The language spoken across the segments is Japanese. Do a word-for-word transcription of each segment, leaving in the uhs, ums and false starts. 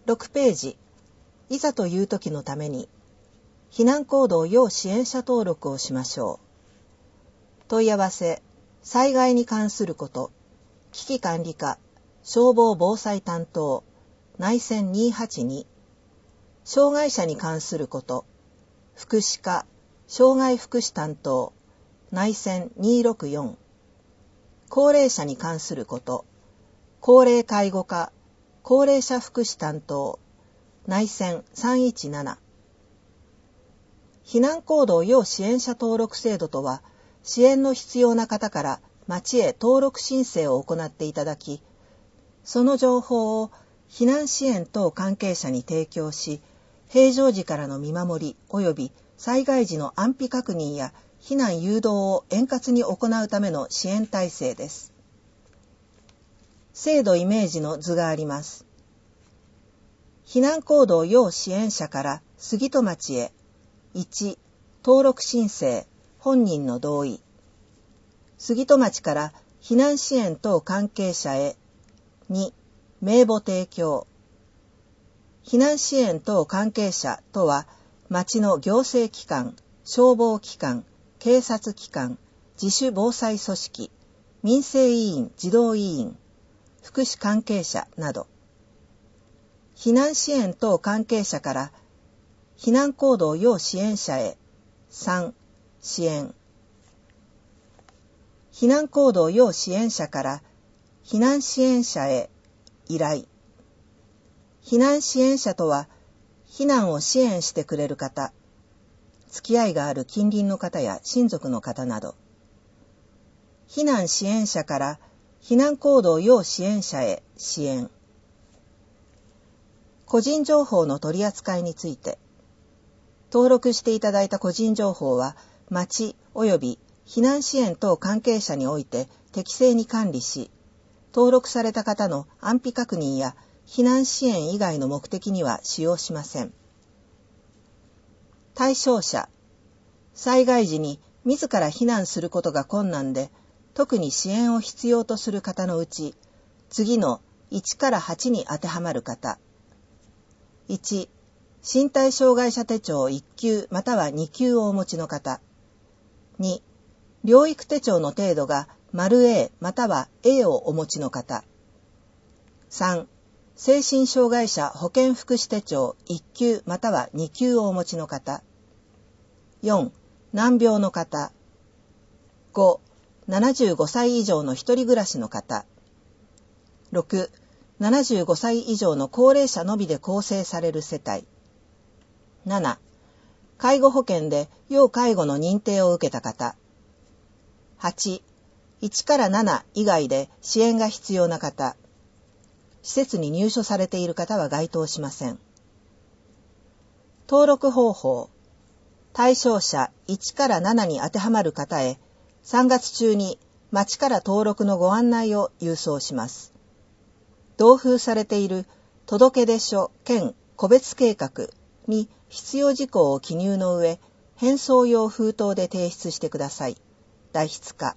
ろくページ、いざという時のために、避難行動要支援者登録をしましょう。問い合わせ、災害に関すること、危機管理課、消防防災担当、内線にーはちに、障害者に関すること、福祉課、障害福祉担当、内線にーろくよん、高齢者に関すること、高齢介護課、高齢者福祉担当、内線さんいちなな。避難行動要支援者登録制度とは、支援の必要な方から町へ登録申請を行っていただき、その情報を避難支援等関係者に提供し、平常時からの見守り及び災害時の安否確認や避難誘導を円滑に行うための支援体制です。制度イメージの図があります。避難行動要支援者から杉戸町へ、いち、登録申請、本人の同意。杉戸町から避難支援等関係者へ、に、名簿提供。避難支援等関係者とは、町の行政機関、消防機関、警察機関、自主防災組織、民生委員、児童委員、福祉関係者など。避難支援等関係者から避難行動要支援者へ、さん、支援。避難行動要支援者から避難支援者へ、依頼。避難支援者とは、避難を支援してくれる方、付き合いがある近隣の方や親族の方など。避難支援者から避難行動要支援者へ、支援。個人情報の取り扱いについて、登録していただいた個人情報は、町及び避難支援等関係者において適正に管理し、登録された方の安否確認や避難支援以外の目的には使用しません。対象者、災害時に自ら避難することが困難で、特に支援を必要とする方のうち、次のいちからはちに当てはまる方。いち、身体障害者手帳いっきゅうまたはにきゅうをお持ちの方。に、療育手帳の程度が丸 A または A をお持ちの方。さん、精神障害者保健福祉手帳いっきゅうまたはにきゅうをお持ちの方。よん、難病の方。ご、ななじゅうごさい以上の一人暮らしの方。ろく、ななじゅうごさい以上の高齢者のみで構成される世帯。なな、介護保険で要介護の認定を受けた方。はち、いちからなな以外で支援が必要な方。施設に入所されている方は該当しません。登録方法。対象者いちからななに当てはまる方へ、さんがつ中に町から登録のご案内を郵送します。同封されている届出書兼個別計画に必要事項を記入の上、返送用封筒で提出してください。代筆課。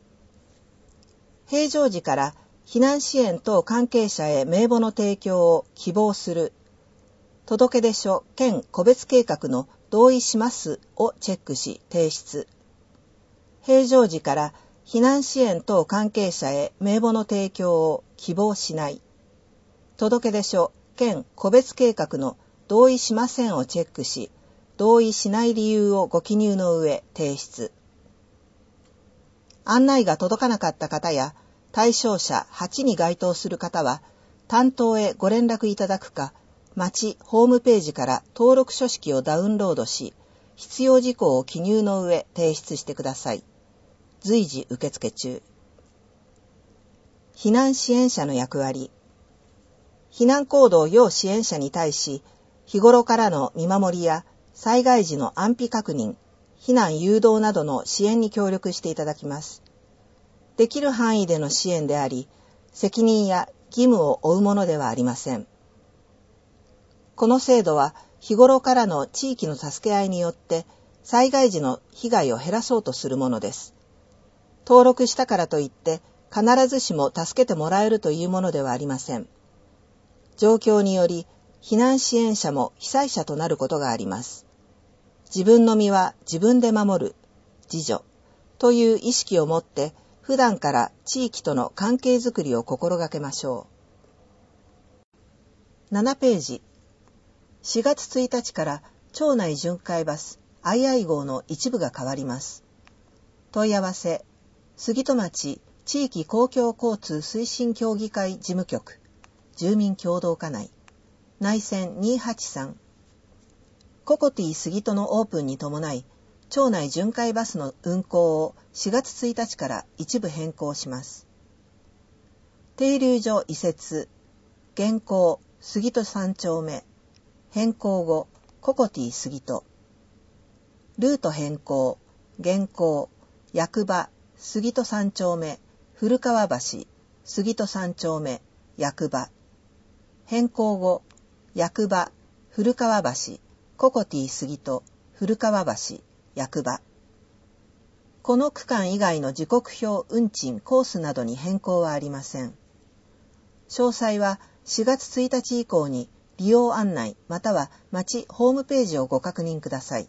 平常時から避難支援等関係者へ名簿の提供を希望する。届出書兼個別計画の同意しますをチェックし提出。平常時から避難支援等関係者へ名簿の提供を希望しない。届出書兼個別計画の同意しませんをチェックし、同意しない理由をご記入の上提出。案内が届かなかった方や対象者はちに該当する方は、担当へご連絡いただくか、町ホームページから登録書式をダウンロードし、必要事項を記入の上提出してください。随時受付中。避難支援者の役割。避難行動要支援者に対し、日頃からの見守りや災害時の安否確認、避難誘導などの支援に協力していただきます。できる範囲での支援であり、責任や義務を負うものではありません。この制度は日頃からの地域の助け合いによって災害時の被害を減らそうとするものです。登録したからといって必ずしも助けてもらえるというものではありません。状況により避難支援者も被災者となることがあります。自分の身は自分で守る、自助という意識を持って普段から地域との関係づくりを心がけましょう。ななページ。しがつついたちから町内巡回バスアイアイ号の一部が変わります。問い合わせ、杉戸町地域公共交通推進協議会事務局、住民共同課内、内線にはちさん。ココティ杉戸のオープンに伴い、町内巡回バスの運行をしがつついたちから一部変更します。停留所移設、現行杉戸さん丁目、変更後ココティ杉戸。ルート変更、現行役場杉戸さん丁目、古川橋杉戸さん丁目、役場。変更後役場古川橋ココティ杉戸古川橋役場。この区間以外の時刻表運賃コースなどに変更はありません。詳細はしがつついたち以降に利用案内または町ホームページをご確認ください。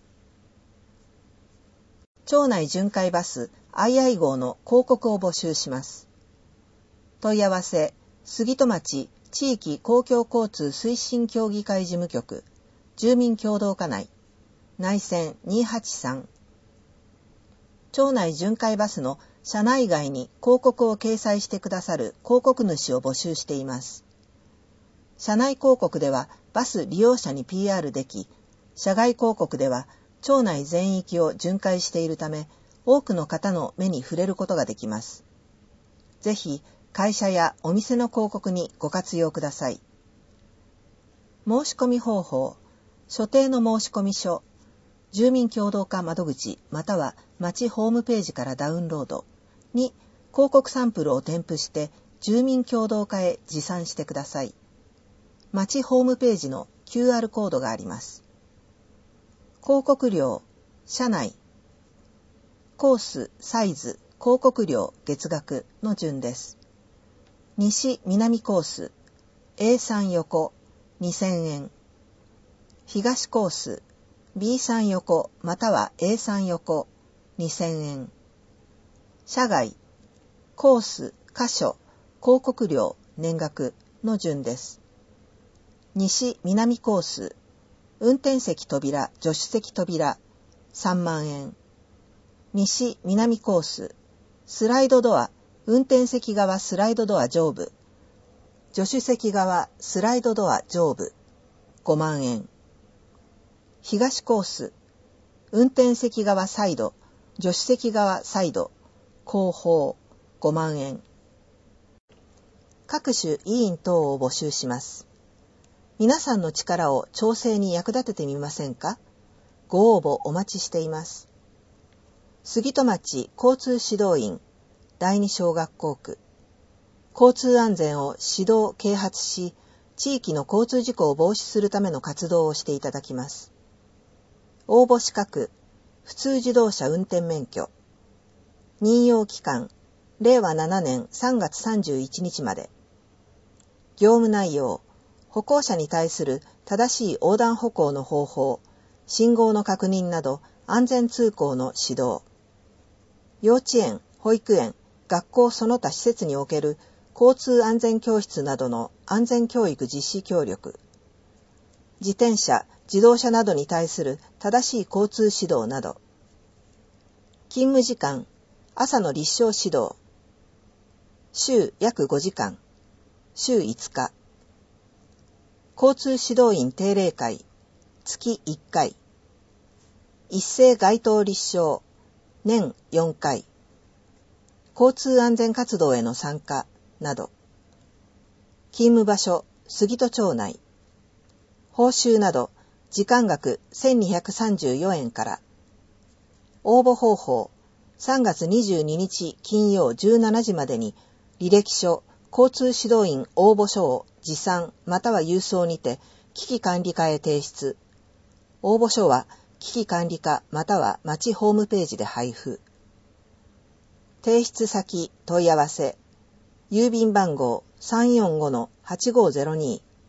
町内巡回バスアイアイ号の広告を募集します。問い合わせ、杉戸町地域公共交通推進協議会事務局、住民共同課内、内線にはちさん。町内巡回バスの車内外に広告を掲載してくださる広告主を募集しています。車内広告ではバス利用者に ピーアール でき、車外広告では町内全域を巡回しているため、多くの方の目に触れることができます。ぜひ、会社やお店の広告にご活用ください。申し込み方法、所定の申込書、住民共同課窓口または町ホームページからダウンロードに広告サンプルを添付して住民共同課へ持参してください。町ホームページの キューアール コードがあります。広告料、車内、コース、サイズ、広告料、月額の順です。西南コース、エーさん 横、にせんえん。東コース、ビーさん 横または エーさん 横、にせんえん。車外、コース、箇所、広告料、年額の順です。西南コース、運転席扉、助手席扉、さんまんえん。西南コース、スライドドア、運転席側スライドドア上部、助手席側スライドドア上部、ごまんえん。東コース、運転席側サイド、助手席側サイド、後方、ごまんえん。各種委員等を募集します。皆さんの力を調整に役立ててみませんか？ご応募お待ちしています。杉戸町交通指導員だいに小学校区、交通安全を指導啓発し、地域の交通事故を防止するための活動をしていただきます。応募資格、普通自動車運転免許。任用期間、れいわななねんさんがつさんじゅういちにちまで。業務内容、歩行者に対する正しい横断歩行の方法、信号の確認など安全通行の指導。幼稚園、保育園、学校その他施設における交通安全教室などの安全教育実施協力。自転車、自動車などに対する正しい交通指導など。勤務時間、朝の立正指導。週約ごじかん、週いつか。交通指導員定例会、月いっかい。一斉街頭立正、年よんかい。交通安全活動への参加など。勤務場所、杉戸町内。報酬など、時間額せんにひゃくさんじゅうよえんから。応募方法、さんがつにじゅうににち金曜じゅうしちじまでに履歴書、交通指導員応募書を持参または郵送にて危機管理課へ提出。応募書は危機管理課または町ホームページで配布。提出先問い合わせ、郵便番号 さんよんごのはちごゼロに、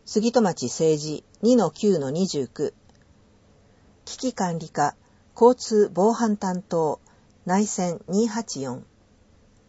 杉戸町政治 にのきゅうのにじゅうきゅう、危機管理課交通防犯担当内線にひゃくはちじゅうよん、